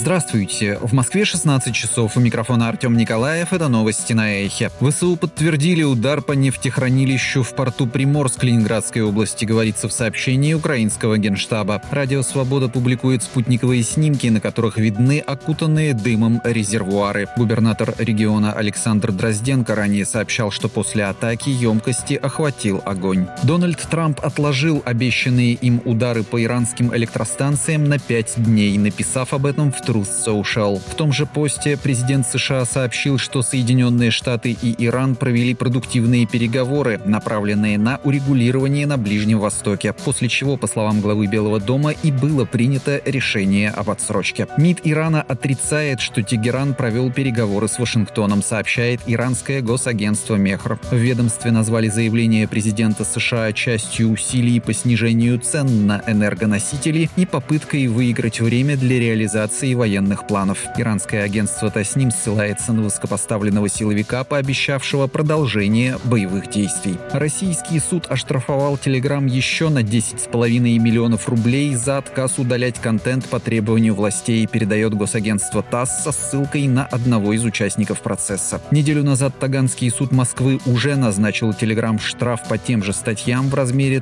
Здравствуйте. В Москве 16 часов. У микрофона Артем Николаев. Это новости на Эхе. ВСУ подтвердили удар по нефтехранилищу в порту Приморск Ленинградской области, говорится в сообщении украинского генштаба. Радио «Свобода» публикует спутниковые снимки, на которых видны окутанные дымом резервуары. Губернатор региона Александр Дрозденко ранее сообщал, что после атаки емкости охватил огонь. Дональд Трамп отложил обещанные им удары по иранским электростанциям на 5 дней, написав об этом в Truth Social. В том же посте президент США сообщил, что Соединенные Штаты и Иран провели продуктивные переговоры, направленные на урегулирование на Ближнем Востоке, после чего, по словам главы Белого дома, и было принято решение об отсрочке. МИД Ирана отрицает, что Тегеран провел переговоры с Вашингтоном, сообщает иранское госагентство Мехр. В ведомстве назвали заявление президента США частью усилий по снижению цен на энергоносители и попыткой выиграть время для реализации военных планов. Иранское агентство Тасним ссылается на высокопоставленного силовика, пообещавшего продолжение боевых действий. Российский суд оштрафовал Telegram еще на 10,5 миллионов рублей за отказ удалять контент по требованию властей, передает госагентство ТАСС со ссылкой на одного из участников процесса. Неделю назад Таганский суд Москвы уже назначил Telegram штраф по тем же статьям в размере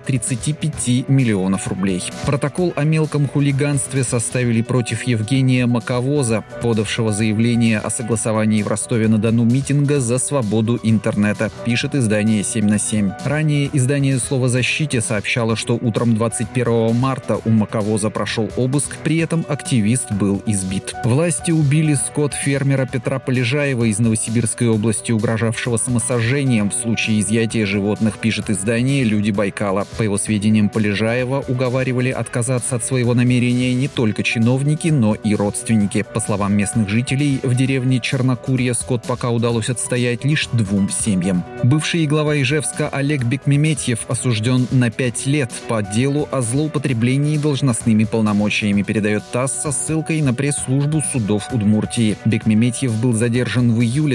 35 миллионов рублей. Протокол о мелком хулиганстве составили против Евгения Маковоза, подавшего заявление о согласовании в Ростове-на-Дону митинга за свободу интернета, пишет издание 7/7. Ранее издание «Слово защите» сообщало, что утром 21 марта у Маковоза прошел обыск, при этом активист был избит. Власти убили скот-фермера Петра Полежаева из Новосибирской области, угрожавшего самосожжением в случае изъятия животных, пишет издание «Люди Байкала». По его сведениям, Полежаева уговаривали отказаться от своего намерения не только чиновники, но и родственники. По словам местных жителей, в деревне Чернокурье скот пока удалось отстоять лишь 2 семьям. Бывший глава Ижевска Олег Бекмеметьев осужден на 5 лет по делу о злоупотреблении должностными полномочиями, передает ТАСС со ссылкой на пресс-службу судов Удмуртии. Бекмеметьев был задержан в июле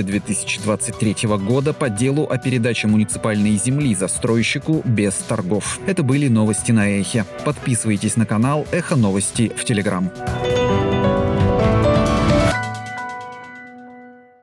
2023 года по делу о передаче муниципальной земли застройщику без торгов. Это были новости на Эхе. Подписывайтесь на канал Эхо Новости в Телеграм.